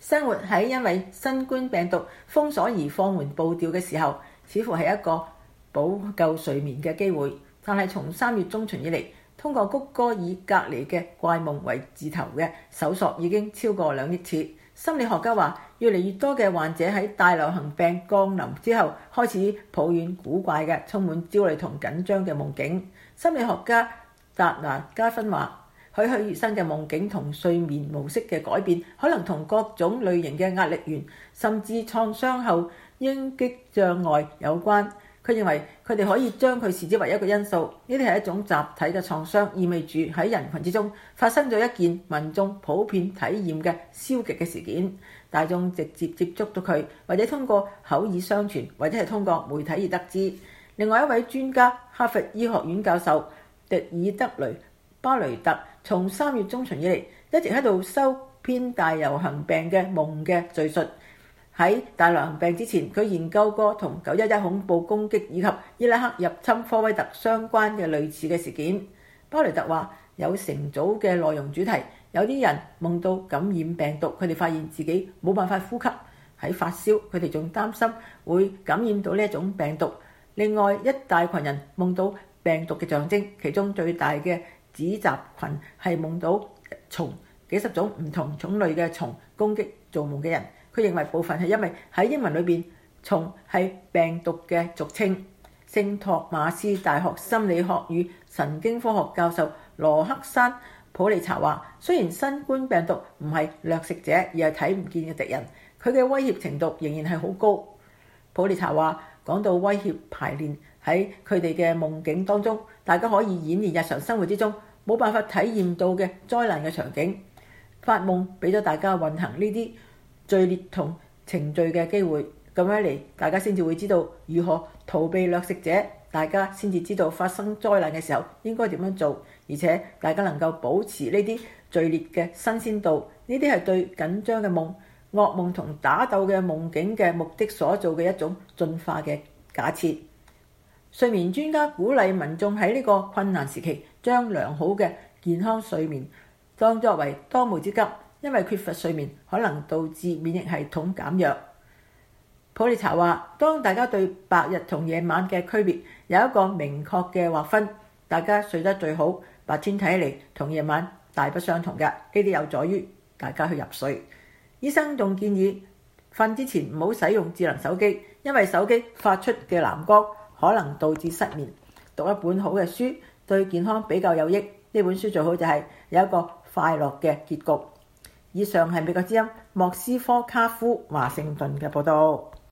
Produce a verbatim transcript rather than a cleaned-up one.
生活喺因為新冠病毒封鎖而放緩步調嘅時候，似乎係一個補救睡眠嘅機會。但係從三月中旬以嚟，通過谷歌爾隔離嘅怪夢為字頭嘅搜索已經超過兩億次。心理學家話，越嚟越多嘅患者喺大流行病降臨之後，開始抱怨古怪嘅、充滿焦慮同緊張嘅夢境。心理學家達拿加芬話，栩栩如生嘅夢境同睡眠模式嘅改變，可能同各種類型嘅壓力源，甚至創傷後應激障礙有關。佢認為佢哋可以將佢視之為一個因素，呢啲係一種集體嘅創傷，意味住喺人群之中發生咗一件民眾普遍體驗嘅消極嘅事件，大眾直接接觸到佢，或者通過口耳相傳，或者係通過媒體而得知。另外一位專家，哈佛醫學院教授迪爾德雷巴雷特，從三月中旬以嚟一直喺度收編大流行病嘅夢嘅敘述。喺大流行病之前，佢研究過同九一一恐怖攻擊以及伊拉克入侵科威特相關嘅類似嘅事件。巴雷特話，有成組嘅內容主題，有啲人夢到感染病毒，佢哋發現自己冇辦法呼吸，喺發燒，佢哋仲擔心會感染到呢一種病毒。另外一大群人夢到病毒嘅象徵，其中最大嘅子集群係夢到蟲，幾十種唔同種類嘅蟲攻擊做夢嘅人。佢認為部分係因為喺英文裏邊，蟲係病毒嘅俗稱。聖托馬斯大學心理學與神經科學教授羅克山普利查話，雖然新冠病毒唔係掠食者，而係睇唔見嘅敵人，佢嘅威脅程度仍然係好高。普利查話，講到威脅排練喺佢哋嘅夢境當中，大家可以演練日常生活之中冇辦法體驗到嘅災難嘅場景。發夢俾咗大家運行呢啲序列同程序嘅機會，咁樣嚟大家先至會知道如何逃避掠食者，大家先至知道發生災難嘅時候應該點樣做，而且大家能夠保持呢啲序列嘅新鮮度。呢啲係對緊張嘅夢、噩夢同打鬥嘅夢境嘅目的所做嘅一種進化嘅假設。睡眠專家鼓勵民眾喺呢個困難時期將良好嘅健康睡眠當作為當務之急，因為缺乏睡眠可能導致免疫系統減弱。普利查話，當大家對白日同夜晚嘅區別有一個明確嘅劃分，大家睡得最好。白天睇起嚟同夜晚大不相同嘅，呢啲有助於大家去入睡。醫生仲建議瞓之前唔好使用智能手機，因為手機發出嘅藍光可能導致失眠。讀一本好嘅書對健康比較有益。呢本書最好就係有一個快樂嘅結局。以上係美國之音莫斯科卡夫華盛頓嘅報道。